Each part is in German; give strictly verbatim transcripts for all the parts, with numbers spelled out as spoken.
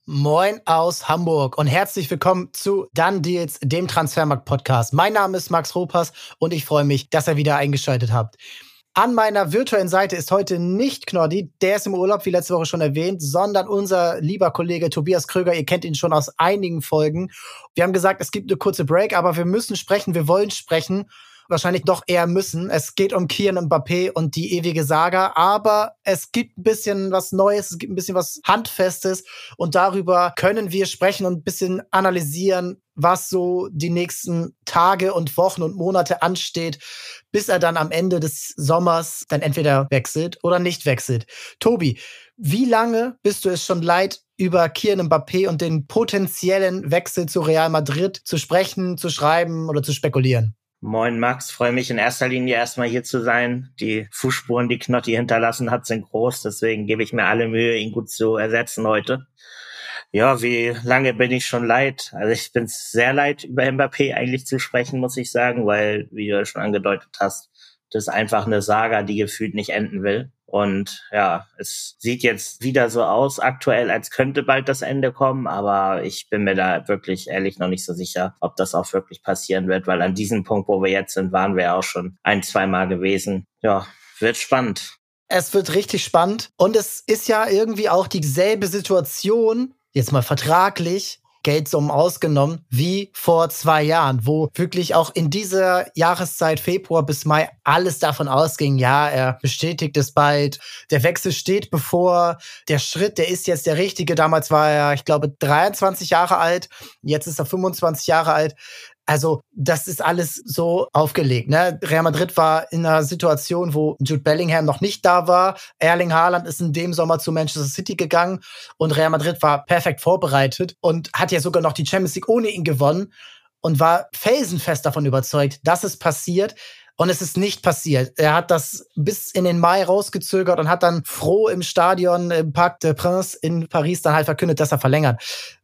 Moin aus Hamburg und herzlich willkommen zu Done Deals, dem Transfermarkt-Podcast. Mein Name ist Max Ropas und ich freue mich, dass ihr wieder eingeschaltet habt. An meiner virtuellen Seite ist heute nicht Knoddy, der ist im Urlaub, wie letzte Woche schon erwähnt, sondern unser lieber Kollege Tobias Kröger. Ihr kennt ihn schon aus einigen Folgen. Wir haben gesagt, es gibt eine kurze Break, aber wir müssen sprechen, wir wollen sprechen. Wahrscheinlich doch eher müssen. Es geht um Kylian Mbappé und die ewige Saga, aber es gibt ein bisschen was Neues, es gibt ein bisschen was Handfestes und darüber können wir sprechen und ein bisschen analysieren, was so die nächsten Tage und Wochen und Monate ansteht, bis er dann am Ende des Sommers dann entweder wechselt oder nicht wechselt. Tobi, wie lange bist du es schon leid, über Kylian Mbappé und den potenziellen Wechsel zu Real Madrid zu sprechen, zu schreiben oder zu spekulieren? Moin Max, freue mich in erster Linie erstmal hier zu sein. Die Fußspuren, die Knotti hinterlassen hat, sind groß, deswegen gebe ich mir alle Mühe, ihn gut zu ersetzen heute. Ja, wie lange bin ich schon leid? Also ich bin sehr leid, über Mbappé eigentlich zu sprechen, muss ich sagen, weil, wie du schon angedeutet hast, das ist einfach eine Saga, die gefühlt nicht enden will. Und ja, es sieht jetzt wieder so aus aktuell, als könnte bald das Ende kommen, aber ich bin mir da wirklich ehrlich noch nicht so sicher, ob das auch wirklich passieren wird, weil an diesem Punkt, wo wir jetzt sind, waren wir ja auch schon ein, zwei Mal gewesen. Ja, wird spannend. Es wird richtig spannend und es ist ja irgendwie auch dieselbe Situation, jetzt mal vertraglich, Geldsummen ausgenommen, wie vor zwei Jahren, wo wirklich auch in dieser Jahreszeit, Februar bis Mai, alles davon ausging, ja, er bestätigt es bald, der Wechsel steht bevor, der Schritt, der ist jetzt der richtige. Damals war er, ich glaube, dreiundzwanzig Jahre alt, jetzt ist er fünfundzwanzig Jahre alt. Also das ist alles so aufgelegt, ne? Real Madrid war in einer Situation, wo Jude Bellingham noch nicht da war. Erling Haaland ist in dem Sommer zu Manchester City gegangen und Real Madrid war perfekt vorbereitet und hat ja sogar noch die Champions League ohne ihn gewonnen und war felsenfest davon überzeugt, dass es passiert. Und es ist nicht passiert. Er hat das bis in den Mai rausgezögert und hat dann froh im Stadion im Parc des Princes in Paris dann halt verkündet, dass er verlängert.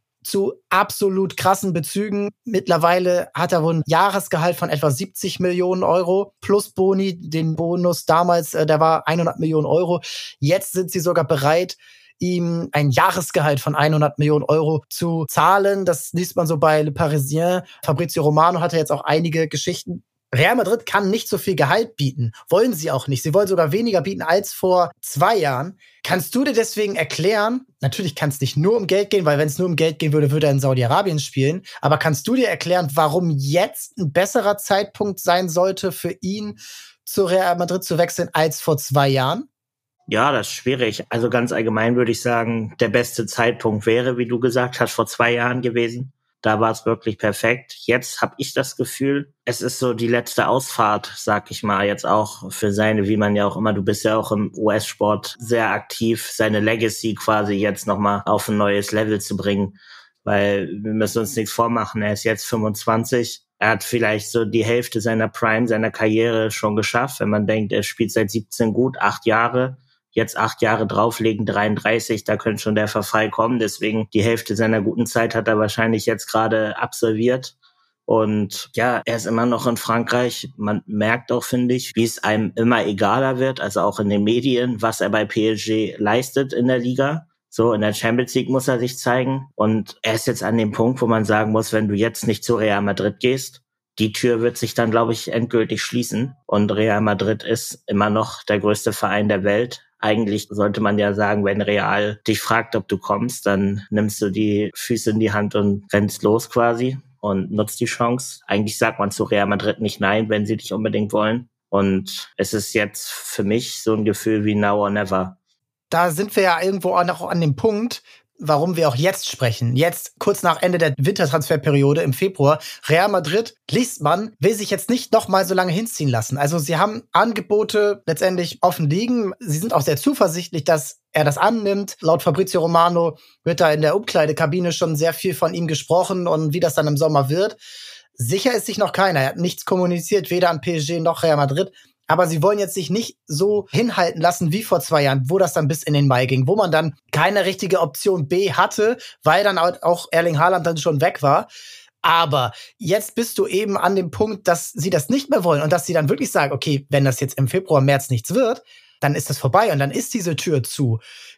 Zu absolut krassen Bezügen. Mittlerweile hat er wohl ein Jahresgehalt von etwa siebzig Millionen Euro plus Boni. Den Bonus damals, der war hundert Millionen Euro. Jetzt sind sie sogar bereit, ihm ein Jahresgehalt von hundert Millionen Euro zu zahlen. Das liest man so bei Le Parisien. Fabrizio Romano hatte jetzt auch einige Geschichten. Real Madrid kann nicht so viel Gehalt bieten. Wollen sie auch nicht. Sie wollen sogar weniger bieten als vor zwei Jahren. Kannst du dir deswegen erklären, natürlich kann es nicht nur um Geld gehen, weil wenn es nur um Geld gehen würde, würde er in Saudi-Arabien spielen. Aber kannst du dir erklären, warum jetzt ein besserer Zeitpunkt sein sollte für ihn, zu Real Madrid zu wechseln, als vor zwei Jahren? Ja, das ist schwierig. Also ganz allgemein würde ich sagen, der beste Zeitpunkt wäre, wie du gesagt hast, vor zwei Jahren gewesen. Da war es wirklich perfekt. Jetzt habe ich das Gefühl, es ist so die letzte Ausfahrt, sag ich mal, jetzt auch für seine, wie man ja auch immer, du bist ja auch im U S-Sport sehr aktiv, seine Legacy quasi jetzt nochmal auf ein neues Level zu bringen. Weil wir müssen uns nichts vormachen, er ist jetzt fünfundzwanzig. Er hat vielleicht so die Hälfte seiner Prime, seiner Karriere schon geschafft. Wenn man denkt, er spielt seit siebzehn gut, acht Jahre. Jetzt acht Jahre drauflegen, dreiunddreißig, da könnte schon der Verfall kommen. Deswegen die Hälfte seiner guten Zeit hat er wahrscheinlich jetzt gerade absolviert. Und ja, er ist immer noch in Frankreich. Man merkt auch, finde ich, wie es einem immer egaler wird, also auch in den Medien, was er bei P S G leistet in der Liga. So, in der Champions League muss er sich zeigen. Und er ist jetzt an dem Punkt, wo man sagen muss, wenn du jetzt nicht zu Real Madrid gehst, die Tür wird sich dann, glaube ich, endgültig schließen. Und Real Madrid ist immer noch der größte Verein der Welt. Eigentlich sollte man ja sagen, wenn Real dich fragt, ob du kommst, dann nimmst du die Füße in die Hand und rennst los quasi und nutzt die Chance. Eigentlich sagt man zu Real Madrid nicht nein, wenn sie dich unbedingt wollen. Und es ist jetzt für mich so ein Gefühl wie now or never. Da sind wir ja irgendwo auch noch an dem Punkt, warum wir auch jetzt sprechen. Jetzt, kurz nach Ende der Wintertransferperiode im Februar, Real Madrid, liest man, will sich jetzt nicht noch mal so lange hinziehen lassen. Also sie haben Angebote letztendlich offen liegen. Sie sind auch sehr zuversichtlich, dass er das annimmt. Laut Fabrizio Romano wird da in der Umkleidekabine schon sehr viel von ihm gesprochen und wie das dann im Sommer wird. Sicher ist sich noch keiner. Er hat nichts kommuniziert, weder an P S G noch Real Madrid. Aber sie wollen jetzt sich nicht so hinhalten lassen wie vor zwei Jahren, wo das dann bis in den Mai ging, wo man dann keine richtige Option B hatte, weil dann auch Erling Haaland dann schon weg war. Aber jetzt bist du eben an dem Punkt, dass sie das nicht mehr wollen und dass sie dann wirklich sagen, okay, wenn das jetzt im Februar, März nichts wird, dann ist das vorbei und dann ist diese Tür zu.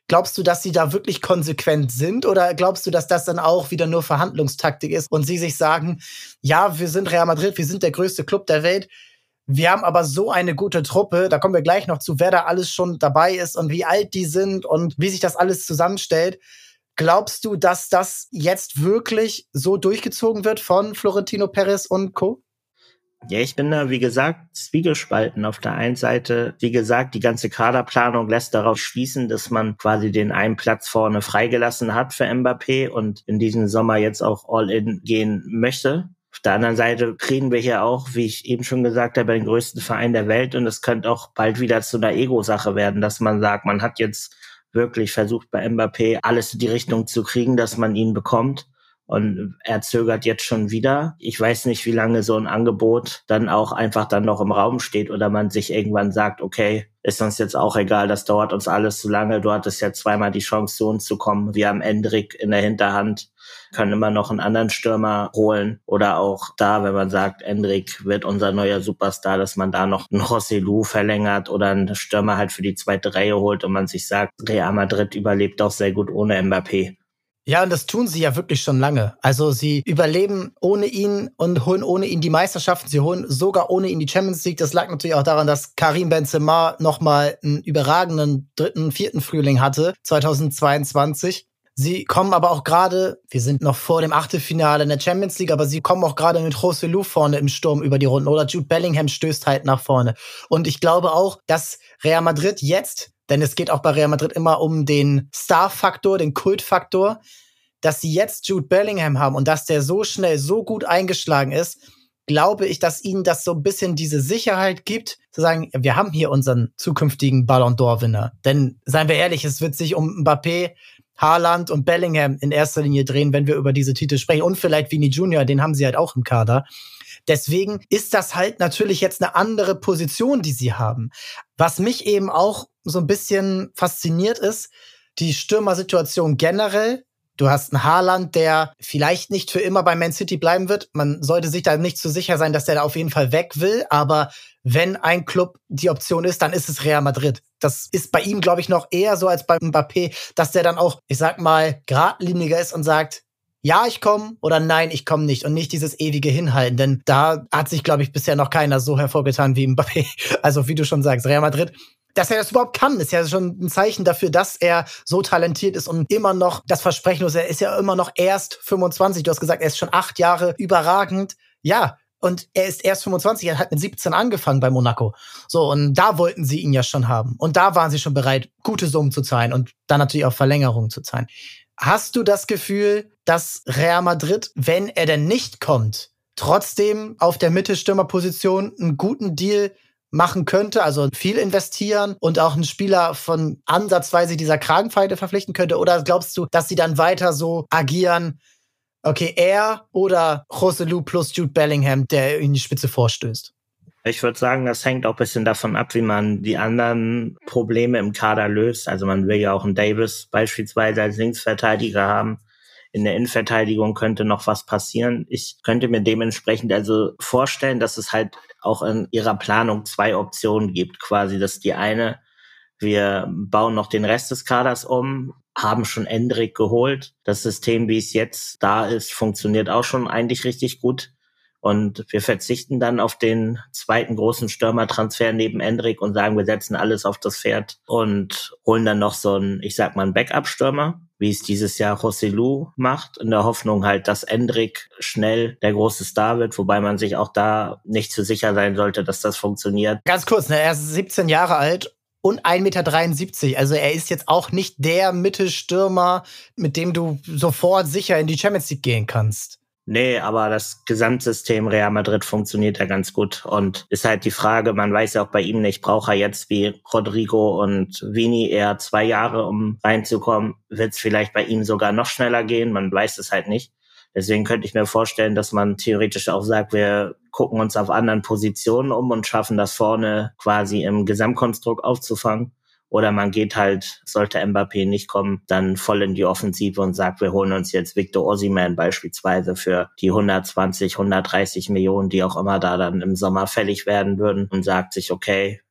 Glaubst du, dass sie da wirklich konsequent sind oder glaubst du, dass das dann auch wieder nur Verhandlungstaktik ist und sie sich sagen, ja, wir sind Real Madrid, wir sind der größte Club der Welt, wir haben aber so eine gute Truppe, da kommen wir gleich noch zu, wer da alles schon dabei ist und wie alt die sind und wie sich das alles zusammenstellt. Glaubst du, dass das jetzt wirklich so durchgezogen wird von Florentino Perez und Co.? Ja, ich bin da, wie gesagt, zwiegespalten. Auf der einen Seite, wie gesagt, die ganze Kaderplanung lässt darauf schließen, dass man quasi den einen Platz vorne freigelassen hat für Mbappé und in diesem Sommer jetzt auch All-In gehen möchte. Auf der anderen Seite kriegen wir hier auch, wie ich eben schon gesagt habe, den größten Verein der Welt und es könnte auch bald wieder zu einer Ego-Sache werden, dass man sagt, man hat jetzt wirklich versucht bei Mbappé alles in die Richtung zu kriegen, dass man ihn bekommt. Und er zögert jetzt schon wieder. Ich weiß nicht, wie lange so ein Angebot dann auch einfach dann noch im Raum steht oder man sich irgendwann sagt, okay, ist uns jetzt auch egal, das dauert uns alles zu lange. Du hattest ja zweimal die Chance, zu uns zu kommen. Wir haben Endrick in der Hinterhand, können immer noch einen anderen Stürmer holen. Oder auch da, wenn man sagt, Endrick wird unser neuer Superstar, dass man da noch einen Joselu verlängert oder einen Stürmer halt für die zweite Reihe holt und man sich sagt, Real Madrid überlebt auch sehr gut ohne Mbappé. Ja, und das tun sie ja wirklich schon lange. Also sie überleben ohne ihn und holen ohne ihn die Meisterschaften. Sie holen sogar ohne ihn die Champions League. Das lag natürlich auch daran, dass Karim Benzema nochmal einen überragenden dritten, vierten Frühling hatte, zweitausendzweiundzwanzig. Sie kommen aber auch gerade, wir sind noch vor dem Achtelfinale in der Champions League, aber sie kommen auch gerade mit Joselu vorne im Sturm über die Runden. Oder Jude Bellingham stößt halt nach vorne. Und ich glaube auch, dass Real Madrid jetzt, denn es geht auch bei Real Madrid immer um den Star-Faktor, den Kultfaktor, dass sie jetzt Jude Bellingham haben und dass der so schnell, so gut eingeschlagen ist, glaube ich, dass ihnen das so ein bisschen diese Sicherheit gibt, zu sagen, wir haben hier unseren zukünftigen Ballon d'Or-Winner. Denn, seien wir ehrlich, es wird sich um Mbappé, Haaland und Bellingham in erster Linie drehen, wenn wir über diese Titel sprechen. Und vielleicht Vini Junior, den haben sie halt auch im Kader. Deswegen ist das halt natürlich jetzt eine andere Position, die sie haben. Was mich eben auch so ein bisschen fasziniert ist, die Stürmersituation generell. Du hast einen Haaland, der vielleicht nicht für immer bei Man City bleiben wird. Man sollte sich da nicht zu sicher sein, dass der da auf jeden Fall weg will. Aber wenn ein Club die Option ist, dann ist es Real Madrid. Das ist bei ihm, glaube ich, noch eher so als bei Mbappé, dass der dann auch, ich sag mal, geradliniger ist und sagt, ja, ich komme oder nein, ich komme nicht und nicht dieses ewige Hinhalten, denn da hat sich, glaube ich, bisher noch keiner so hervorgetan wie Mbappé. Also wie du schon sagst, Real Madrid, dass er das überhaupt kann, ist ja schon ein Zeichen dafür, dass er so talentiert ist und immer noch das Versprechen ist. Er ist ja immer noch erst fünfundzwanzig. Du hast gesagt, er ist schon acht Jahre überragend. Ja, und er ist erst fünfundzwanzig, er hat mit siebzehn angefangen bei Monaco. So, und da wollten sie ihn ja schon haben. Und da waren sie schon bereit, gute Summen zu zahlen und dann natürlich auch Verlängerungen zu zahlen. Hast du das Gefühl, dass Real Madrid, wenn er denn nicht kommt, trotzdem auf der Mittelstürmerposition einen guten Deal machen könnte, also viel investieren und auch einen Spieler von ansatzweise dieser Kragenweite verpflichten könnte? Oder glaubst du, dass sie dann weiter so agieren, okay, er oder Joselu plus Jude Bellingham, der in die Spitze vorstößt? Ich würde sagen, das hängt auch ein bisschen davon ab, wie man die anderen Probleme im Kader löst. Also man will ja auch einen Davis beispielsweise als Linksverteidiger haben. In der Innenverteidigung könnte noch was passieren. Ich könnte mir dementsprechend also vorstellen, dass es halt auch in ihrer Planung zwei Optionen gibt. Quasi, dass die eine, wir bauen noch den Rest des Kaders um, haben schon Endrick geholt. Das System, wie es jetzt da ist, funktioniert auch schon eigentlich richtig gut. Und wir verzichten dann auf den zweiten großen Stürmertransfer neben Endrick und sagen, wir setzen alles auf das Pferd und holen dann noch so einen, ich sag mal, einen Backup-Stürmer, wie es dieses Jahr Joselu macht, in der Hoffnung halt, dass Endrick schnell der große Star wird, wobei man sich auch da nicht zu sicher sein sollte, dass das funktioniert. Ganz kurz, ne, er ist siebzehn Jahre alt und ein Meter dreiundsiebzig. Also er ist jetzt auch nicht der Mittelstürmer, mit dem du sofort sicher in die Champions League gehen kannst. Nee, aber das Gesamtsystem Real Madrid funktioniert ja ganz gut und ist halt die Frage, man weiß ja auch bei ihm nicht, braucht er jetzt wie Rodrigo und Vini eher zwei Jahre, um reinzukommen, wird es vielleicht bei ihm sogar noch schneller gehen, man weiß es halt nicht. Deswegen könnte ich mir vorstellen, dass man theoretisch auch sagt, wir gucken uns auf anderen Positionen um und schaffen das vorne quasi im Gesamtkonstrukt aufzufangen. Oder man geht halt, sollte Mbappé nicht kommen, dann voll in die Offensive und sagt, wir holen uns jetzt Victor Osimhen beispielsweise für die hundertzwanzig, hundertdreißig Millionen, die auch immer da dann im Sommer fällig werden würden und sagt sich, okay,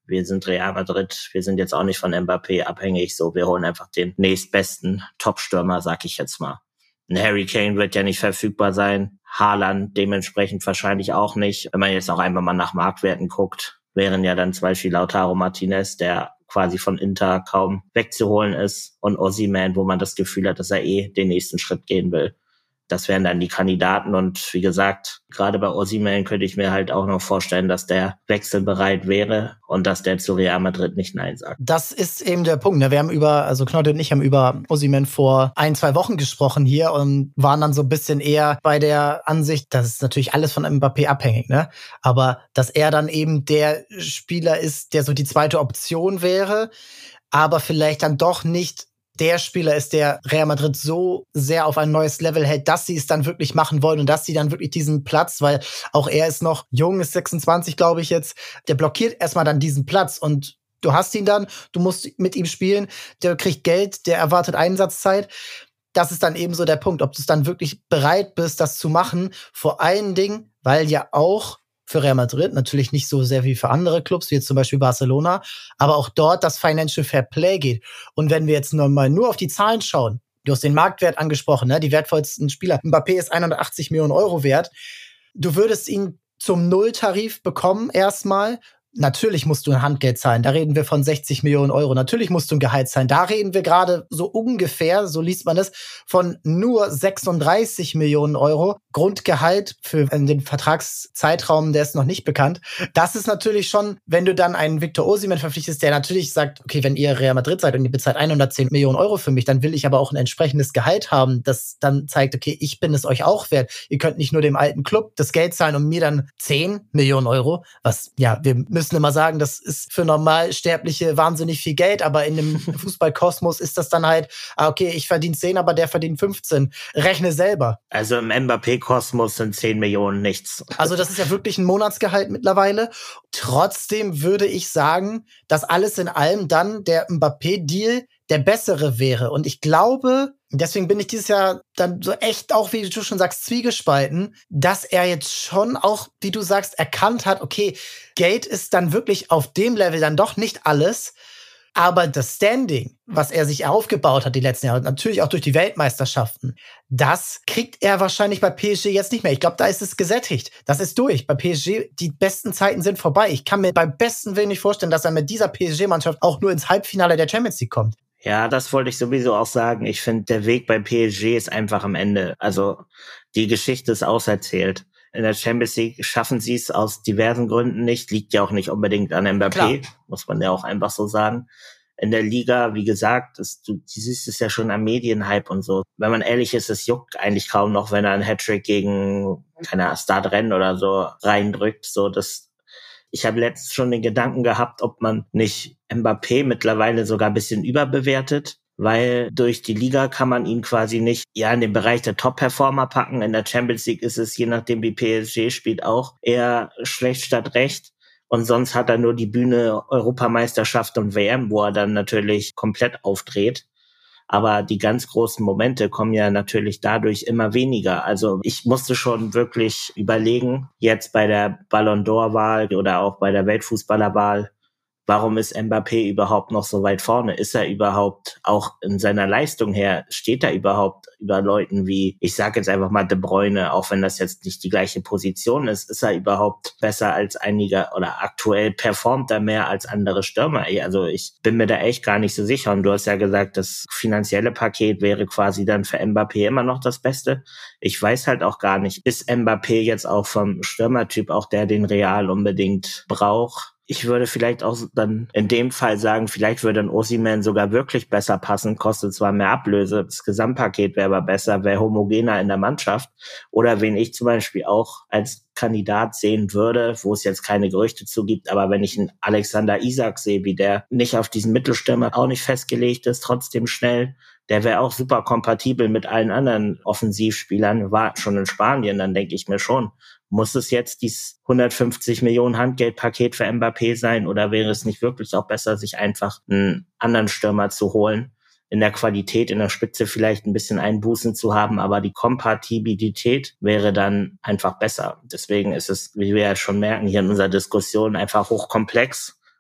wir sind Real Madrid, wir sind jetzt auch nicht von Mbappé abhängig, so, wir holen einfach den nächstbesten Top-Stürmer, sag ich jetzt mal. Ein Harry Kane wird ja nicht verfügbar sein, Haaland dementsprechend wahrscheinlich auch nicht. Wenn man jetzt auch einfach mal nach Marktwerten guckt, wären ja dann zum Beispiel Lautaro Martinez, der quasi von Inter kaum wegzuholen ist, und Osimhen, wo man das Gefühl hat, dass er eh den nächsten Schritt gehen will. Das wären dann die Kandidaten, und wie gesagt, gerade bei Osimhen könnte ich mir halt auch noch vorstellen, dass der wechselbereit wäre und dass der zu Real Madrid nicht Nein sagt. Das ist eben der Punkt. Ne? Wir haben über, also Knotte und ich haben über Osimhen vor ein, zwei Wochen gesprochen hier und waren dann so ein bisschen eher bei der Ansicht, das ist natürlich alles von Mbappé abhängig, ne? Aber dass er dann eben der Spieler ist, der so die zweite Option wäre, aber vielleicht dann doch nicht der Spieler ist, der Real Madrid so sehr auf ein neues Level hält, dass sie es dann wirklich machen wollen und dass sie dann wirklich diesen Platz, weil auch er ist noch jung, ist sechsundzwanzig, glaube ich jetzt, der blockiert erstmal dann diesen Platz und du hast ihn dann, du musst mit ihm spielen, der kriegt Geld, der erwartet Einsatzzeit. Das ist dann eben so der Punkt, ob du es dann wirklich bereit bist, das zu machen. Vor allen Dingen, weil ja auch für Real Madrid, natürlich nicht so sehr wie für andere Clubs, wie jetzt zum Beispiel Barcelona, aber auch dort das Financial Fair Play geht. Und wenn wir jetzt nur mal nur auf die Zahlen schauen, du hast den Marktwert angesprochen, ne? Die wertvollsten Spieler. Mbappé ist hundertachtzig Millionen Euro wert. Du würdest ihn zum Nulltarif bekommen erstmal. Natürlich musst du ein Handgeld zahlen, da reden wir von sechzig Millionen Euro. Natürlich musst du ein Gehalt zahlen, da reden wir gerade so ungefähr, so liest man es, von nur sechsunddreißig Millionen Euro. Grundgehalt für den Vertragszeitraum, der ist noch nicht bekannt. Das ist natürlich schon, wenn du dann einen Victor Osimhen verpflichtest, der natürlich sagt, okay, wenn ihr Real Madrid seid und ihr bezahlt hundertzehn Millionen Euro für mich, dann will ich aber auch ein entsprechendes Gehalt haben, das dann zeigt, okay, ich bin es euch auch wert. Ihr könnt nicht nur dem alten Club das Geld zahlen und mir dann zehn Millionen Euro, was, ja, wir müssen immer sagen, das ist für Normalsterbliche wahnsinnig viel Geld, aber in dem Fußballkosmos ist das dann halt, okay, ich verdiene zehn, aber der verdient fünfzehn. Rechne selber. Also im Mbappé-Kosmos sind zehn Millionen nichts. Also das ist ja wirklich ein Monatsgehalt mittlerweile. Trotzdem würde ich sagen, dass alles in allem dann der Mbappé-Deal der bessere wäre. Und ich glaube, deswegen bin ich dieses Jahr dann so echt auch, wie du schon sagst, zwiegespalten, dass er jetzt schon auch, wie du sagst, erkannt hat, okay, Geld ist dann wirklich auf dem Level dann doch nicht alles. Aber das Standing, was er sich aufgebaut hat die letzten Jahre, natürlich auch durch die Weltmeisterschaften, das kriegt er wahrscheinlich bei P S G jetzt nicht mehr. Ich glaube, da ist es gesättigt. Das ist durch. Bei P S G, die besten Zeiten sind vorbei. Ich kann mir beim besten Willen nicht vorstellen, dass er mit dieser P S G-Mannschaft auch nur ins Halbfinale der Champions League kommt. Ja, das wollte ich sowieso auch sagen. Ich finde, der Weg bei P S G ist einfach am Ende. Also die Geschichte ist auserzählt. In der Champions League schaffen sie es aus diversen Gründen nicht. Liegt ja auch nicht unbedingt an Mbappé, Klar. Muss man ja auch einfach so sagen. In der Liga, wie gesagt, ist, du, du siehst es ja schon am Medienhype und so. Wenn man ehrlich ist, es juckt eigentlich kaum noch, wenn er einen Hattrick gegen, keine Ahnung, Startrennen oder so reindrückt. So, das, ich habe letztens schon den Gedanken gehabt, ob man nicht Mbappé mittlerweile sogar ein bisschen überbewertet. Weil durch die Liga kann man ihn quasi nicht ja in den Bereich der Top-Performer packen. In der Champions League ist es, je nachdem wie P S G spielt, auch eher schlecht statt recht. Und sonst hat er nur die Bühne Europameisterschaft und W M, wo er dann natürlich komplett aufdreht. Aber die ganz großen Momente kommen ja natürlich dadurch immer weniger. Also ich musste schon wirklich überlegen, jetzt bei der Ballon d'Or-Wahl oder auch bei der Weltfußballerwahl, warum ist Mbappé überhaupt noch so weit vorne? Ist er überhaupt auch in seiner Leistung her, steht er überhaupt über Leuten wie, ich sage jetzt einfach mal De Bruyne, auch wenn das jetzt nicht die gleiche Position ist, ist er überhaupt besser als einige oder aktuell performt er mehr als andere Stürmer? Also ich bin mir da echt gar nicht so sicher. Und du hast ja gesagt, das finanzielle Paket wäre quasi dann für Mbappé immer noch das Beste. Ich weiß halt auch gar nicht, ist Mbappé jetzt auch vom Stürmertyp auch der, den Real unbedingt braucht? Ich würde vielleicht auch dann in dem Fall sagen, vielleicht würde ein Osimhen sogar wirklich besser passen, kostet zwar mehr Ablöse, das Gesamtpaket wäre aber besser, wäre homogener in der Mannschaft. Oder wen ich zum Beispiel auch als Kandidat sehen würde, wo es jetzt keine Gerüchte zu gibt, aber wenn ich einen Alexander Isak sehe, wie der nicht auf diesen Mittelstürmer auch nicht festgelegt ist, trotzdem schnell, der wäre auch super kompatibel mit allen anderen Offensivspielern, war schon in Spanien, dann denke ich mir schon, muss es jetzt dieses hundertfünfzig Millionen Handgeldpaket für Mbappé sein oder wäre es nicht wirklich auch besser, sich einfach einen anderen Stürmer zu holen, in der Qualität, in der Spitze vielleicht ein bisschen Einbußen zu haben, aber die Kompatibilität wäre dann einfach besser. Deswegen ist es, wie wir ja schon merken, hier in unserer Diskussion einfach hochkomplex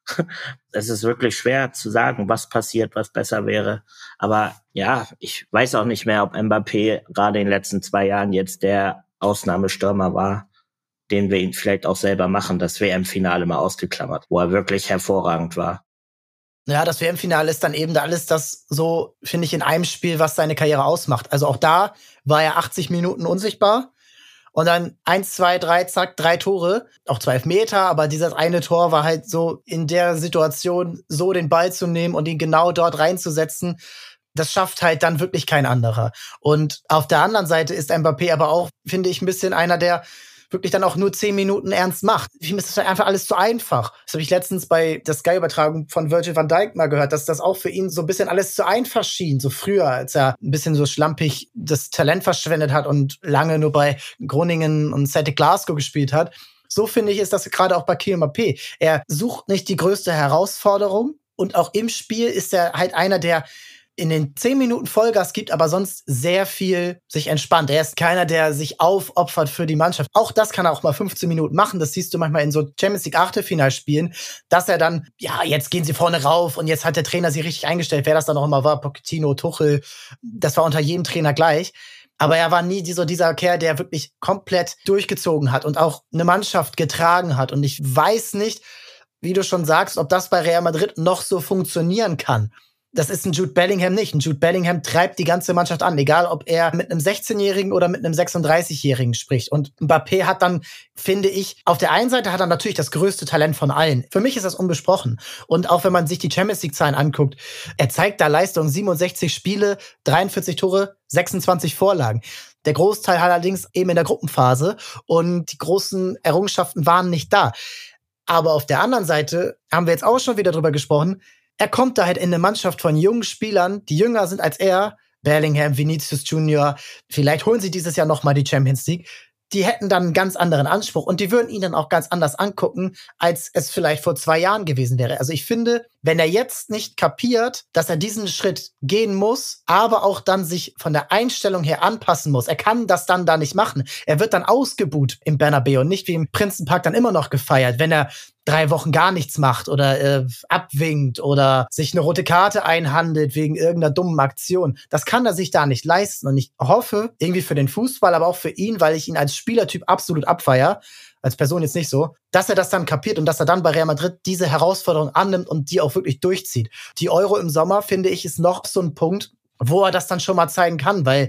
Es ist wirklich schwer zu sagen, was passiert, was besser wäre. Aber ja, ich weiß auch nicht mehr, ob Mbappé gerade in den letzten zwei Jahren jetzt der Ausnahmestürmer war, den wir ihn vielleicht auch selber machen. Das W M-Finale mal ausgeklammert, wo er wirklich hervorragend war. Ja, das W M-Finale ist dann eben da alles das so, finde ich, in einem Spiel, was seine Karriere ausmacht. Also auch da war er achtzig Minuten unsichtbar. Und dann eins, zwei, drei, zack, drei Tore. Auch zwei Elfmeter, aber dieses eine Tor war halt so in der Situation, so den Ball zu nehmen und ihn genau dort reinzusetzen. Das schafft halt dann wirklich kein anderer. Und auf der anderen Seite ist Mbappé aber auch, finde ich, ein bisschen einer, der wirklich dann auch nur zehn Minuten ernst macht. Ihm ist das halt einfach alles zu einfach. Das habe ich letztens bei der Sky-Übertragung von Virgil van Dijk mal gehört, dass das auch für ihn so ein bisschen alles zu einfach schien. So früher, als er ein bisschen so schlampig das Talent verschwendet hat und lange nur bei Groningen und Celtic Glasgow gespielt hat. So finde ich, ist das gerade auch bei Kylian Mbappé. Er sucht nicht die größte Herausforderung und auch im Spiel ist er halt einer, der in den zehn Minuten Vollgas gibt, aber sonst sehr viel sich entspannt. Er ist keiner, der sich aufopfert für die Mannschaft. Auch das kann er auch mal fünfzehn Minuten machen. Das siehst du manchmal in so Champions League Achtelfinalspielen, dass er dann, ja, jetzt gehen sie vorne rauf und jetzt hat der Trainer sie richtig eingestellt. Wer das dann auch immer war, Pochettino, Tuchel, das war unter jedem Trainer gleich. Aber er war nie so dieser Kerl, der wirklich komplett durchgezogen hat und auch eine Mannschaft getragen hat. Und ich weiß nicht, wie du schon sagst, ob das bei Real Madrid noch so funktionieren kann. Das ist ein Jude Bellingham nicht. Ein Jude Bellingham treibt die ganze Mannschaft an, egal ob er mit einem sechzehnjährigen oder mit einem sechsunddreißigjährigen spricht. Und Mbappé hat dann, finde ich, auf der einen Seite hat er natürlich das größte Talent von allen. Für mich ist das unbesprochen. Und auch wenn man sich die Champions League-Zahlen anguckt, er zeigt da Leistung, siebenundsechzig Spiele, dreiundvierzig Tore, sechsundzwanzig Vorlagen. Der Großteil allerdings eben in der Gruppenphase und die großen Errungenschaften waren nicht da. Aber auf der anderen Seite haben wir jetzt auch schon wieder drüber gesprochen, er kommt da halt in eine Mannschaft von jungen Spielern, die jünger sind als er, Bellingham, Vinicius Junior, vielleicht holen sie dieses Jahr nochmal die Champions League, die hätten dann einen ganz anderen Anspruch und die würden ihn dann auch ganz anders angucken, als es vielleicht vor zwei Jahren gewesen wäre. Also ich finde, wenn er jetzt nicht kapiert, dass er diesen Schritt gehen muss, aber auch dann sich von der Einstellung her anpassen muss, er kann das dann da nicht machen. Er wird dann ausgebuht im Bernabeu und nicht wie im Prinzenpark dann immer noch gefeiert, wenn er drei Wochen gar nichts macht oder äh, abwinkt oder sich eine rote Karte einhandelt wegen irgendeiner dummen Aktion. Das kann er sich da nicht leisten. Und ich hoffe, irgendwie für den Fußball, aber auch für ihn, weil ich ihn als Spielertyp absolut abfeier, als Person jetzt nicht so, dass er das dann kapiert und dass er dann bei Real Madrid diese Herausforderung annimmt und die auch wirklich durchzieht. Die Euro im Sommer, finde ich, ist noch so ein Punkt, wo er das dann schon mal zeigen kann, weil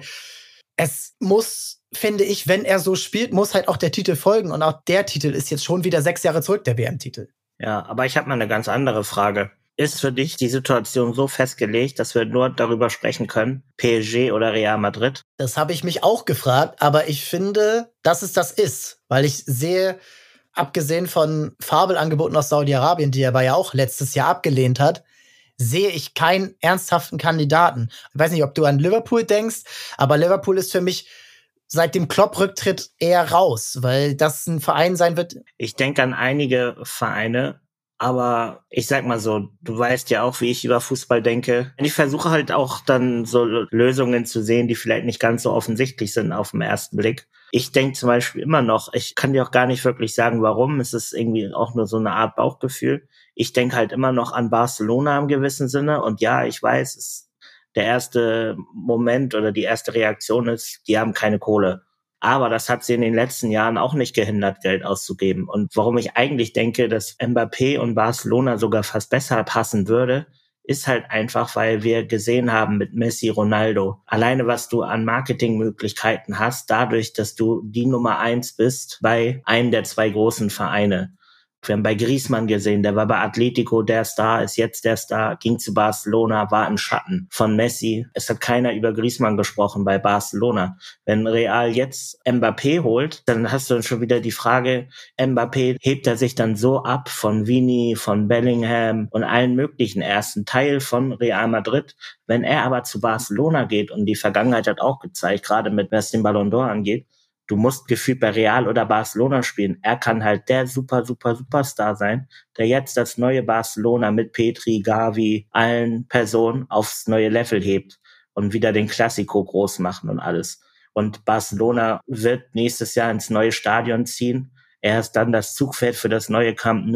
es muss, finde ich, wenn er so spielt, muss halt auch der Titel folgen. Und auch der Titel ist jetzt schon wieder sechs Jahre zurück, der W M-Titel. Ja, aber ich habe mal eine ganz andere Frage. Ist für dich die Situation so festgelegt, dass wir nur darüber sprechen können, P S G oder Real Madrid? Das habe ich mich auch gefragt, aber ich finde, dass es das ist. Weil ich sehe, abgesehen von Fabelangeboten aus Saudi-Arabien, die er aber ja auch letztes Jahr abgelehnt hat, sehe ich keinen ernsthaften Kandidaten. Ich weiß nicht, ob du an Liverpool denkst, aber Liverpool ist für mich seit dem Klopp-Rücktritt eher raus, weil das ein Verein sein wird. Ich denke an einige Vereine, aber ich sag mal so, du weißt ja auch, wie ich über Fußball denke. Ich versuche halt auch dann so Lösungen zu sehen, die vielleicht nicht ganz so offensichtlich sind auf den ersten Blick. Ich denke zum Beispiel immer noch, ich kann dir auch gar nicht wirklich sagen, warum. Es ist irgendwie auch nur so eine Art Bauchgefühl. Ich denke halt immer noch an Barcelona im gewissen Sinne. Und ja, ich weiß, es, der erste Moment oder die erste Reaktion ist, die haben keine Kohle. Aber das hat sie in den letzten Jahren auch nicht gehindert, Geld auszugeben. Und warum ich eigentlich denke, dass Mbappé und Barcelona sogar fast besser passen würde, ist halt einfach, weil wir gesehen haben mit Messi, Ronaldo, alleine was du an Marketingmöglichkeiten hast, dadurch, dass du die Nummer eins bist bei einem der zwei großen Vereine. Wir haben bei Griezmann gesehen, der war bei Atletico der Star, ist jetzt der Star, ging zu Barcelona, war im Schatten von Messi. Es hat keiner über Griezmann gesprochen bei Barcelona. Wenn Real jetzt Mbappé holt, dann hast du dann schon wieder die Frage, Mbappé, hebt er sich dann so ab von Vini, von Bellingham und allen möglichen ersten Teil von Real Madrid. Wenn er aber zu Barcelona geht, und die Vergangenheit hat auch gezeigt, gerade mit was den Ballon d'Or angeht, du musst gefühlt bei Real oder Barcelona spielen. Er kann halt der super, super, Superstar sein, der jetzt das neue Barcelona mit Petri, Gavi, allen Personen aufs neue Level hebt und wieder den Clasico groß machen und alles. Und Barcelona wird nächstes Jahr ins neue Stadion ziehen. Er ist dann das Zugpferd für das neue Camp Nou.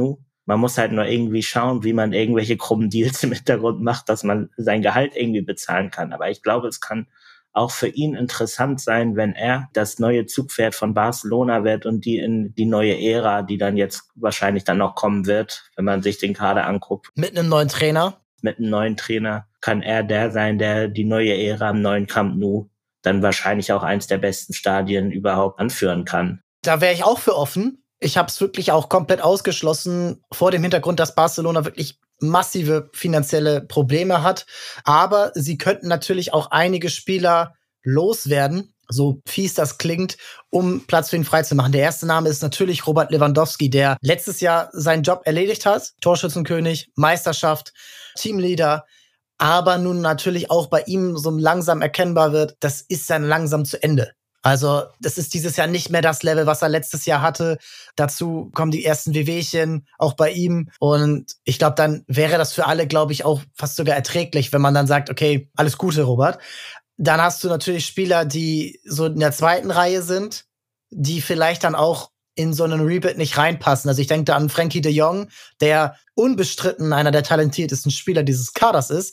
Man muss halt nur irgendwie schauen, wie man irgendwelche krummen Deals im Hintergrund macht, dass man sein Gehalt irgendwie bezahlen kann. Aber ich glaube, es kann auch für ihn interessant sein, wenn er das neue Zugpferd von Barcelona wird und die in die neue Ära, die dann jetzt wahrscheinlich dann noch kommen wird, wenn man sich den Kader anguckt. Mit einem neuen Trainer? Mit einem neuen Trainer kann er der sein, der die neue Ära im neuen Camp Nou dann wahrscheinlich auch eins der besten Stadien überhaupt anführen kann. Da wäre ich auch für offen. Ich habe es wirklich auch komplett ausgeschlossen vor dem Hintergrund, dass Barcelona wirklich massive finanzielle Probleme hat. Aber sie könnten natürlich auch einige Spieler loswerden, so fies das klingt, um Platz für ihn freizumachen. Der erste Name ist natürlich Robert Lewandowski, der letztes Jahr seinen Job erledigt hat. Torschützenkönig, Meisterschaft, Teamleader. Aber nun natürlich auch bei ihm so langsam erkennbar wird, das ist dann langsam zu Ende. Also das ist dieses Jahr nicht mehr das Level, was er letztes Jahr hatte. Dazu kommen die ersten Wehwehchen, auch bei ihm. Und ich glaube, dann wäre das für alle, glaube ich, auch fast sogar erträglich, wenn man dann sagt, okay, alles Gute, Robert. Dann hast du natürlich Spieler, die so in der zweiten Reihe sind, die vielleicht dann auch in so einen Rebuild nicht reinpassen. Also ich denke da an Frenkie de Jong, der unbestritten einer der talentiertesten Spieler dieses Kaders ist.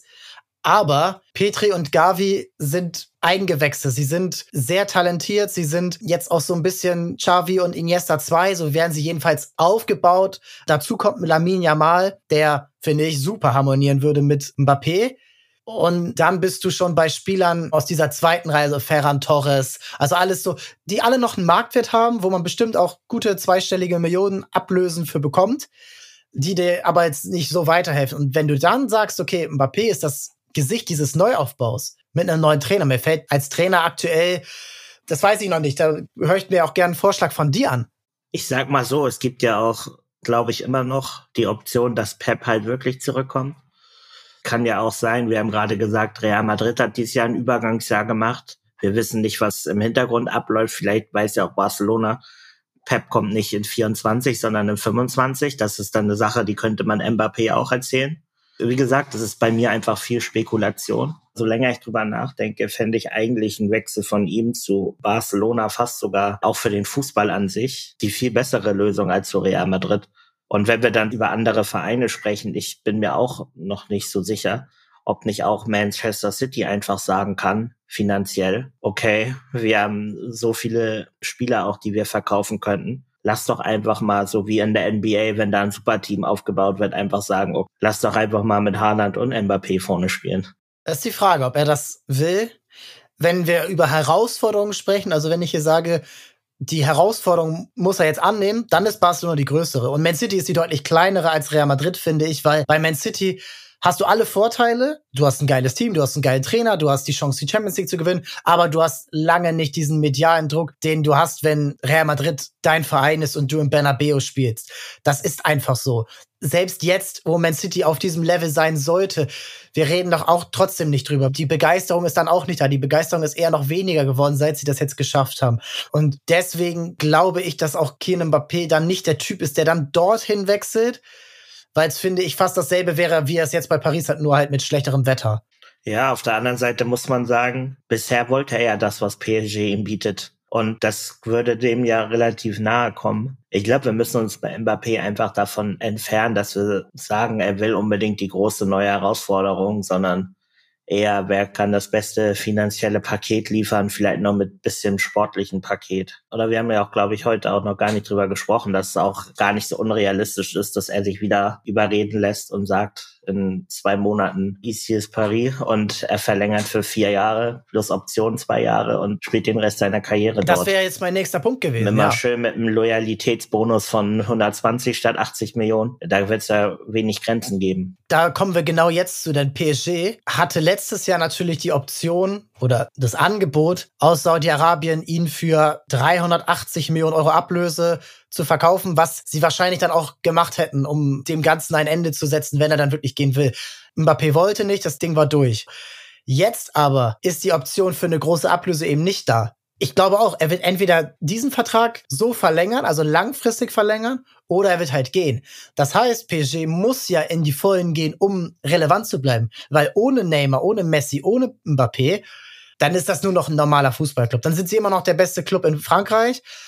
Aber Petri und Gavi sind Eigengewächse. Sie sind sehr talentiert. Sie sind jetzt auch so ein bisschen Xavi und Iniesta zwei. So werden sie jedenfalls aufgebaut. Dazu kommt Lamine Yamal, der, finde ich, super harmonieren würde mit Mbappé. Und dann bist du schon bei Spielern aus dieser zweiten Reihe, so Ferran Torres. Also alles so, die alle noch einen Marktwert haben, wo man bestimmt auch gute zweistellige Millionen Ablösen für bekommt, die dir aber jetzt nicht so weiterhelfen. Und wenn du dann sagst, okay, Mbappé ist das Gesicht dieses Neuaufbaus mit einem neuen Trainer. Mir fällt als Trainer aktuell, das weiß ich noch nicht, da höre ich mir auch gerne einen Vorschlag von dir an. Ich sag mal so, es gibt ja auch, glaube ich, immer noch die Option, dass Pep halt wirklich zurückkommt. Kann ja auch sein, wir haben gerade gesagt, Real Madrid hat dieses Jahr ein Übergangsjahr gemacht. Wir wissen nicht, was im Hintergrund abläuft. Vielleicht weiß ja auch Barcelona, Pep kommt nicht in vierundzwanzig, sondern in fünfundzwanzig. Das ist dann eine Sache, die könnte man Mbappé auch erzählen. Wie gesagt, das ist bei mir einfach viel Spekulation. So länger ich drüber nachdenke, fände ich eigentlich einen Wechsel von ihm zu Barcelona fast sogar auch für den Fußball an sich die viel bessere Lösung als zu Real Madrid. Und wenn wir dann über andere Vereine sprechen, ich bin mir auch noch nicht so sicher, ob nicht auch Manchester City einfach sagen kann, finanziell, okay, wir haben so viele Spieler auch, die wir verkaufen könnten. Lass doch einfach mal, so wie in der N B A, wenn da ein Superteam aufgebaut wird, einfach sagen, okay, lass doch einfach mal mit Haaland und Mbappé vorne spielen. Das ist die Frage, ob er das will. Wenn wir über Herausforderungen sprechen, also wenn ich hier sage, die Herausforderung muss er jetzt annehmen, dann ist Barcelona die größere. Und Man City ist die deutlich kleinere als Real Madrid, finde ich, weil bei Man City hast du alle Vorteile. Du hast ein geiles Team, du hast einen geilen Trainer, du hast die Chance, die Champions League zu gewinnen, aber du hast lange nicht diesen medialen Druck, den du hast, wenn Real Madrid dein Verein ist und du im Bernabeu spielst. Das ist einfach so. Selbst jetzt, wo Man City auf diesem Level sein sollte, wir reden doch auch trotzdem nicht drüber. Die Begeisterung ist dann auch nicht da. Die Begeisterung ist eher noch weniger geworden, seit sie das jetzt geschafft haben. Und deswegen glaube ich, dass auch Kylian Mbappé dann nicht der Typ ist, der dann dorthin wechselt, weil es, finde ich, fast dasselbe wäre, wie er es jetzt bei Paris hat, nur halt mit schlechterem Wetter. Ja, auf der anderen Seite muss man sagen, bisher wollte er ja das, was P S G ihm bietet. Und das würde dem ja relativ nahe kommen. Ich glaube, wir müssen uns bei Mbappé einfach davon entfernen, dass wir sagen, er will unbedingt die große neue Herausforderung, sondern eher, wer kann das beste finanzielle Paket liefern, vielleicht noch mit bisschen sportlichen Paket. Oder wir haben ja auch, glaube ich, heute auch noch gar nicht drüber gesprochen, dass es auch gar nicht so unrealistisch ist, dass er sich wieder überreden lässt und sagt, in zwei Monaten ici ist Paris und er verlängert für vier Jahre plus Option zwei Jahre und spielt den Rest seiner Karriere das dort. Das wäre jetzt mein nächster Punkt gewesen. Immer ja. schön mit einem Loyalitätsbonus von hundertzwanzig statt achtzig Millionen. Da wird es ja wenig Grenzen geben. Da kommen wir genau jetzt zu, denn P S G hatte letztes Jahr natürlich die Option oder das Angebot aus Saudi-Arabien, ihn für dreihundertachtzig Millionen Euro Ablöse zu verkaufen, was sie wahrscheinlich dann auch gemacht hätten, um dem Ganzen ein Ende zu setzen, wenn er dann wirklich gehen will. Mbappé wollte nicht, das Ding war durch. Jetzt aber ist die Option für eine große Ablöse eben nicht da. Ich glaube auch, er wird entweder diesen Vertrag so verlängern, also langfristig verlängern, oder er wird halt gehen. Das heißt, P S G muss ja in die Vollen gehen, um relevant zu bleiben. Weil ohne Neymar, ohne Messi, ohne Mbappé, dann ist das nur noch ein normaler Fußballclub. Dann sind sie immer noch der beste Club in Frankreich.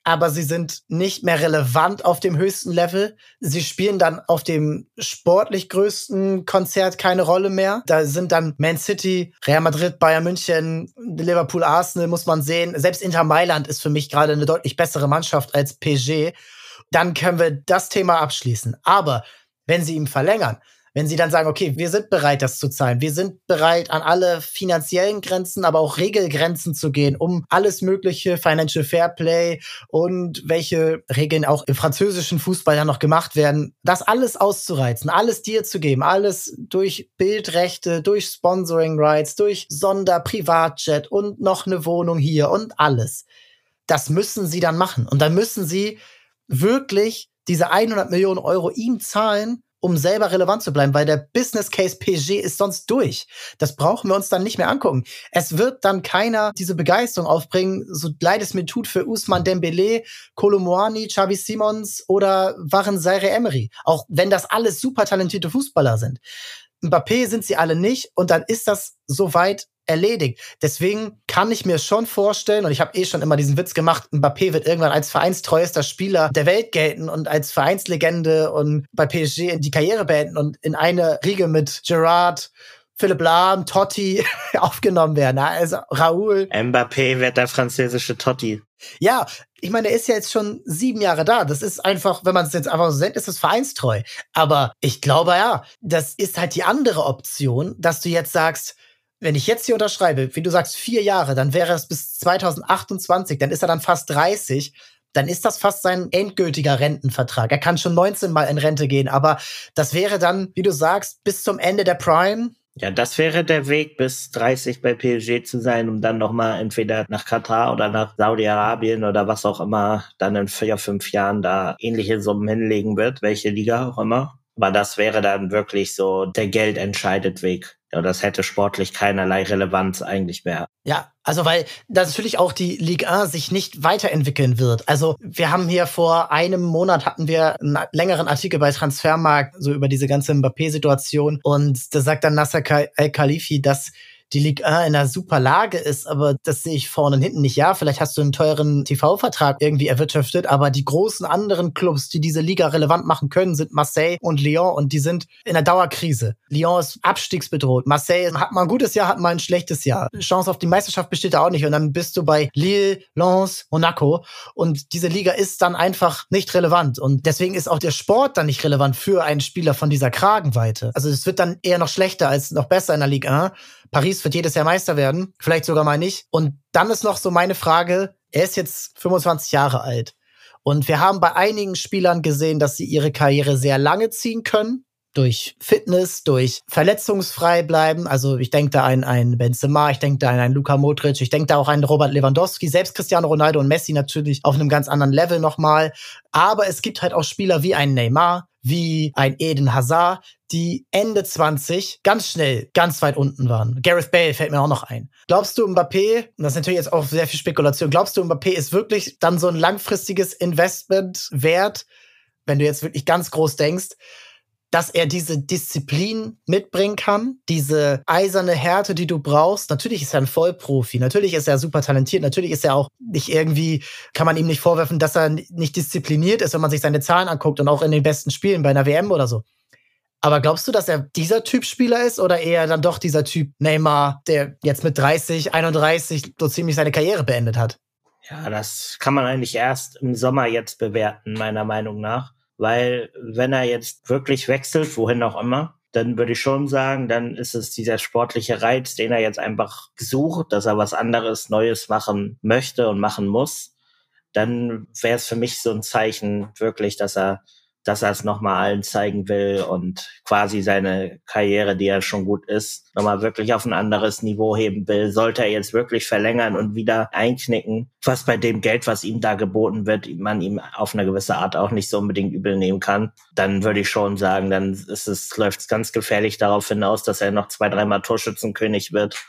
aber sie sind nicht mehr relevant auf dem höchsten Level. Sie spielen dann auf dem sportlich größten Konzert keine Rolle mehr. Da sind dann Man City, Real Madrid, Bayern München, Liverpool, Arsenal, muss man sehen. Selbst Inter Mailand ist für mich gerade eine deutlich bessere Mannschaft als P S G. Dann können wir das Thema abschließen. Aber wenn sie ihm verlängern, wenn sie dann sagen, okay, wir sind bereit, das zu zahlen, wir sind bereit, an alle finanziellen Grenzen, aber auch Regelgrenzen zu gehen, um alles mögliche, Financial Fairplay und welche Regeln auch im französischen Fußball dann noch gemacht werden, das alles auszureizen, alles dir zu geben, alles durch Bildrechte, durch Sponsoring Rights, durch Sonder-Privatjet und noch eine Wohnung hier und alles. Das müssen sie dann machen. Und dann müssen sie wirklich diese hundert Millionen Euro ihm zahlen, um selber relevant zu bleiben, weil der Business Case P S G ist sonst durch. Das brauchen wir uns dann nicht mehr angucken. Es wird dann keiner diese Begeisterung aufbringen, so leid es mir tut, für Ousmane Dembélé, Kolo Muani, Xavi Simons oder Warren Zaïre-Emery. Auch wenn das alles super talentierte Fußballer sind. Mbappé sind sie alle nicht und dann ist das soweit erledigt. Deswegen kann ich mir schon vorstellen, und ich habe eh schon immer diesen Witz gemacht, Mbappé wird irgendwann als vereinstreuester Spieler der Welt gelten und als Vereinslegende und bei P S G die Karriere beenden und in eine Riege mit Gerrard, Philipp Lahm, Totti aufgenommen werden. Also Raoul. Mbappé wird der französische Totti. Ja, ich meine, er ist ja jetzt schon sieben Jahre da. Das ist einfach, wenn man es jetzt einfach so nennt, ist es vereinstreu. Aber ich glaube, ja, das ist halt die andere Option, dass du jetzt sagst, wenn ich jetzt hier unterschreibe, wie du sagst, vier Jahre, dann wäre es bis zwanzig achtundzwanzig, dann ist er dann fast dreißig, dann ist das fast sein endgültiger Rentenvertrag. Er kann schon neunzehn Mal in Rente gehen, aber das wäre dann, wie du sagst, bis zum Ende der Prime. Ja, das wäre der Weg, bis dreißig bei P S G zu sein, um dann nochmal entweder nach Katar oder nach Saudi-Arabien oder was auch immer dann in vier, fünf Jahren da ähnliche Summen hinlegen wird, welche Liga auch immer. Aber das wäre dann wirklich so der Geld entscheidet Weg. Ja, das hätte sportlich keinerlei Relevanz eigentlich mehr. Ja, also weil das natürlich auch die Ligue eins sich nicht weiterentwickeln wird. Also wir haben hier vor einem Monat hatten wir einen längeren Artikel bei Transfermarkt so über diese ganze Mbappé-Situation und da sagt dann Nasser Al-Khalifi, dass die Ligue eins in einer super Lage ist, aber das sehe ich vorne und hinten nicht. Ja, vielleicht hast du einen teuren T V-Vertrag irgendwie erwirtschaftet, aber die großen anderen Clubs, die diese Liga relevant machen können, sind Marseille und Lyon und die sind in einer Dauerkrise. Lyon ist abstiegsbedroht. Marseille hat mal ein gutes Jahr, hat mal ein schlechtes Jahr. Chance auf die Meisterschaft besteht da auch nicht und dann bist du bei Lille, Lens, Monaco und diese Liga ist dann einfach nicht relevant und deswegen ist auch der Sport dann nicht relevant für einen Spieler von dieser Kragenweite. Also es wird dann eher noch schlechter als noch besser in der Ligue eins. Paris wird jedes Jahr Meister werden, vielleicht sogar mal nicht. Und dann ist noch so meine Frage, er ist jetzt fünfundzwanzig Jahre alt. Und wir haben bei einigen Spielern gesehen, dass sie ihre Karriere sehr lange ziehen können. Durch Fitness, durch verletzungsfrei bleiben. Also ich denke da an einen Benzema, ich denke da an einen Luka Modric, ich denke da auch an einen Robert Lewandowski, selbst Cristiano Ronaldo und Messi natürlich auf einem ganz anderen Level nochmal. Aber es gibt halt auch Spieler wie ein Neymar, wie ein Eden Hazard, die Ende zwanzig ganz schnell ganz weit unten waren. Gareth Bale fällt mir auch noch ein. Glaubst du, Mbappé, und das ist natürlich jetzt auch sehr viel Spekulation, glaubst du, Mbappé ist wirklich dann so ein langfristiges Investment wert, wenn du jetzt wirklich ganz groß denkst, dass er diese Disziplin mitbringen kann, diese eiserne Härte, die du brauchst. Natürlich ist er ein Vollprofi, natürlich ist er super talentiert, natürlich ist er auch nicht irgendwie, kann man ihm nicht vorwerfen, dass er nicht diszipliniert ist, wenn man sich seine Zahlen anguckt und auch in den besten Spielen bei einer W M oder so. Aber glaubst du, dass er dieser Typ Spieler ist oder eher dann doch dieser Typ Neymar, der jetzt mit dreißig, einunddreißig so ziemlich seine Karriere beendet hat? Ja, das kann man eigentlich erst im Sommer jetzt bewerten, meiner Meinung nach. Weil wenn er jetzt wirklich wechselt, wohin auch immer, dann würde ich schon sagen, dann ist es dieser sportliche Reiz, den er jetzt einfach sucht, dass er was anderes, Neues machen möchte und machen muss. Dann wäre es für mich so ein Zeichen wirklich, dass er dass er es nochmal allen zeigen will und quasi seine Karriere, die ja schon gut ist, nochmal wirklich auf ein anderes Niveau heben will. Sollte er jetzt wirklich verlängern und wieder einknicken, was bei dem Geld, was ihm da geboten wird, man ihm auf eine gewisse Art auch nicht so unbedingt übel nehmen kann, dann würde ich schon sagen, dann ist es, läuft es ganz gefährlich darauf hinaus, dass er noch zwei, dreimal Torschützenkönig wird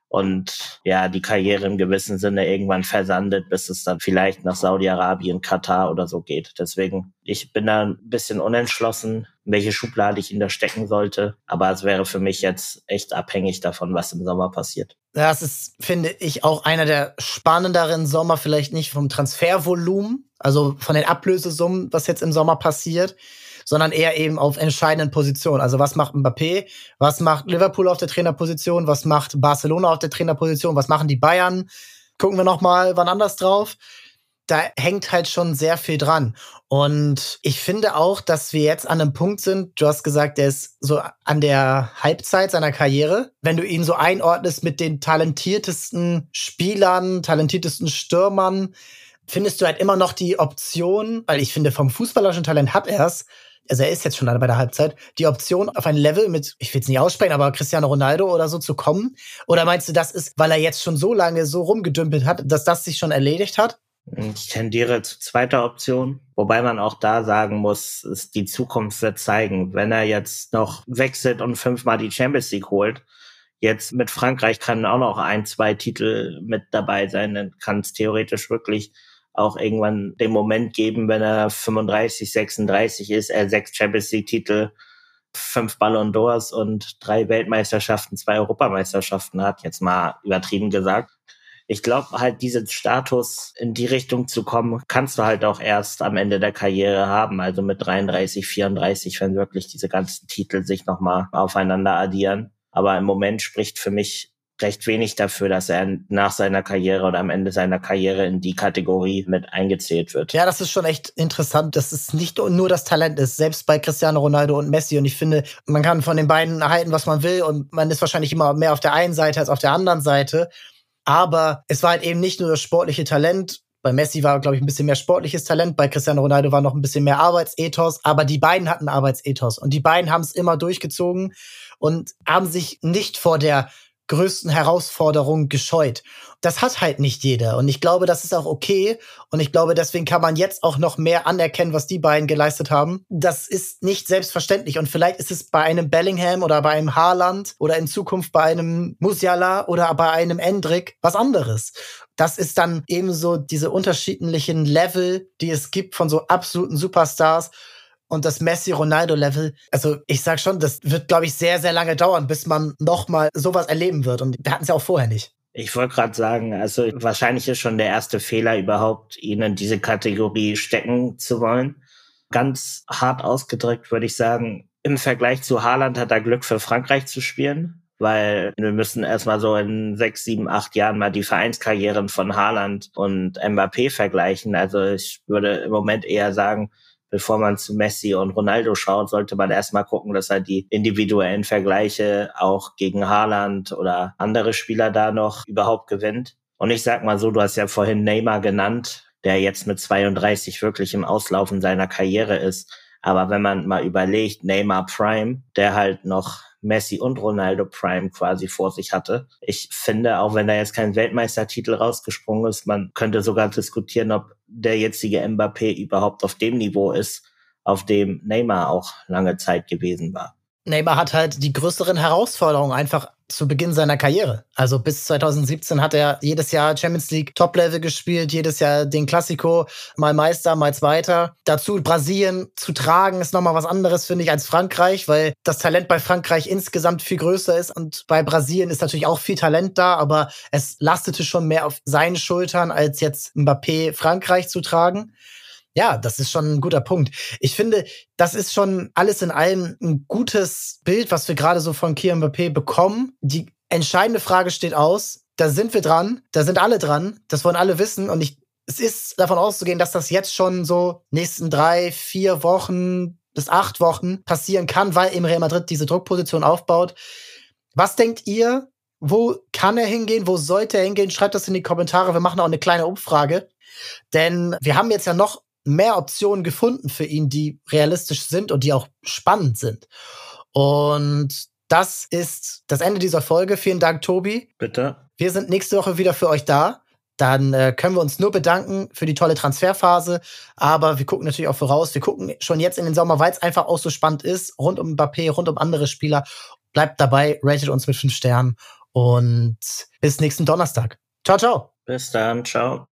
und ja, die Karriere im gewissen Sinne irgendwann versandet, bis es dann vielleicht nach Saudi-Arabien, Katar oder so geht. Deswegen, ich bin da ein bisschen unentschlossen, in welche Schublade ich ihn da stecken sollte. Aber es wäre für mich jetzt echt abhängig davon, was im Sommer passiert. Das ist, finde ich, auch einer der spannenderen Sommer, vielleicht nicht vom Transfervolumen, also von den Ablösesummen, was jetzt im Sommer passiert, sondern eher eben auf entscheidenden Positionen. Also was macht Mbappé, was macht Liverpool auf der Trainerposition, was macht Barcelona auf der Trainerposition, was machen die Bayern? Gucken wir noch mal wann anders drauf. Da hängt halt schon sehr viel dran. Und ich finde auch, dass wir jetzt an einem Punkt sind, du hast gesagt, der ist so an der Halbzeit seiner Karriere. Wenn du ihn so einordnest mit den talentiertesten Spielern, talentiertesten Stürmern, findest du halt immer noch die Option, weil ich finde, vom fußballerischen Talent hat er es, also er ist jetzt schon bei der Halbzeit, die Option auf ein Level mit, ich will es nicht aussprechen, aber Cristiano Ronaldo oder so zu kommen? Oder meinst du, das ist, weil er jetzt schon so lange so rumgedümpelt hat, dass das sich schon erledigt hat? Ich tendiere zu zweiter Option, wobei man auch da sagen muss, ist die Zukunft wird zeigen, wenn er jetzt noch wechselt und fünfmal die Champions League holt. Jetzt mit Frankreich kann auch noch ein, zwei Titel mit dabei sein, dann kann es theoretisch wirklich auch irgendwann den Moment geben, wenn er fünfunddreißig, sechsunddreißig ist, er sechs Champions League-Titel, fünf Ballon d'Ors und drei Weltmeisterschaften, zwei Europameisterschaften hat, jetzt mal übertrieben gesagt. Ich glaube halt, diesen Status in die Richtung zu kommen, kannst du halt auch erst am Ende der Karriere haben, also mit dreiunddreißig, vierunddreißig, wenn wirklich diese ganzen Titel sich nochmal aufeinander addieren. Aber im Moment spricht für mich recht wenig dafür, dass er nach seiner Karriere oder am Ende seiner Karriere in die Kategorie mit eingezählt wird. Ja, das ist schon echt interessant, dass es nicht nur das Talent ist, selbst bei Cristiano Ronaldo und Messi. Und ich finde, man kann von den beiden erhalten, was man will. Und man ist wahrscheinlich immer mehr auf der einen Seite als auf der anderen Seite. Aber es war halt eben nicht nur das sportliche Talent. Bei Messi war, glaube ich, ein bisschen mehr sportliches Talent. Bei Cristiano Ronaldo war noch ein bisschen mehr Arbeitsethos. Aber die beiden hatten Arbeitsethos. Und die beiden haben es immer durchgezogen und haben sich nicht vor der größten Herausforderung gescheut. Das hat halt nicht jeder. Und ich glaube, das ist auch okay. Und ich glaube, deswegen kann man jetzt auch noch mehr anerkennen, was die beiden geleistet haben. Das ist nicht selbstverständlich. Und vielleicht ist es bei einem Bellingham oder bei einem Haaland oder in Zukunft bei einem Musiala oder bei einem Endrick was anderes. Das ist dann eben so diese unterschiedlichen Level, die es gibt von so absoluten Superstars. Und das Messi-Ronaldo-Level, also ich sag schon, das wird, glaube ich, sehr, sehr lange dauern, bis man noch mal sowas erleben wird. Und wir hatten es ja auch vorher nicht. Ich wollte gerade sagen, also wahrscheinlich ist schon der erste Fehler überhaupt, ihn in diese Kategorie stecken zu wollen. Ganz hart ausgedrückt würde ich sagen, im Vergleich zu Haaland hat er Glück, für Frankreich zu spielen. Weil wir müssen erstmal so in sechs, sieben, acht Jahren mal die Vereinskarrieren von Haaland und Mbappé vergleichen. Also ich würde im Moment eher sagen, bevor man zu Messi und Ronaldo schaut, sollte man erstmal gucken, dass er die individuellen Vergleiche auch gegen Haaland oder andere Spieler da noch überhaupt gewinnt. Und ich sag mal so, du hast ja vorhin Neymar genannt, der jetzt mit zweiunddreißig wirklich im Auslaufen seiner Karriere ist. Aber wenn man mal überlegt, Neymar Prime, der halt noch Messi und Ronaldo Prime quasi vor sich hatte. Ich finde, auch wenn da jetzt kein Weltmeistertitel rausgesprungen ist, man könnte sogar diskutieren, ob der jetzige Mbappé überhaupt auf dem Niveau ist, auf dem Neymar auch lange Zeit gewesen war. Neymar hat halt die größeren Herausforderungen einfach zu Beginn seiner Karriere. Also bis zwanzig siebzehn hat er jedes Jahr Champions League Top-Level gespielt, jedes Jahr den Classico, mal Meister, mal Zweiter. Dazu Brasilien zu tragen ist nochmal was anderes, finde ich, als Frankreich, weil das Talent bei Frankreich insgesamt viel größer ist und bei Brasilien ist natürlich auch viel Talent da, aber es lastete schon mehr auf seinen Schultern, als jetzt Mbappé Frankreich zu tragen. Ja, das ist schon ein guter Punkt. Ich finde, das ist schon alles in allem ein gutes Bild, was wir gerade so von Kylian Mbappé bekommen. Die entscheidende Frage steht aus. Da sind wir dran. Da sind alle dran. Das wollen alle wissen. Und ich, es ist davon auszugehen, dass das jetzt schon so nächsten drei, vier Wochen bis acht Wochen passieren kann, weil eben Real Madrid diese Druckposition aufbaut. Was denkt ihr? Wo kann er hingehen? Wo sollte er hingehen? Schreibt das in die Kommentare. Wir machen auch eine kleine Umfrage. Denn wir haben jetzt ja noch mehr Optionen gefunden für ihn, die realistisch sind und die auch spannend sind. Und das ist das Ende dieser Folge. Vielen Dank, Tobi. Bitte. Wir sind nächste Woche wieder für euch da. Dann äh, können wir uns nur bedanken für die tolle Transferphase. Aber wir gucken natürlich auch voraus. Wir gucken schon jetzt in den Sommer, weil es einfach auch so spannend ist. Rund um Mbappé, rund um andere Spieler. Bleibt dabei, ratet uns mit fünf Sternen. und bis nächsten Donnerstag. Ciao, ciao. Bis dann, ciao.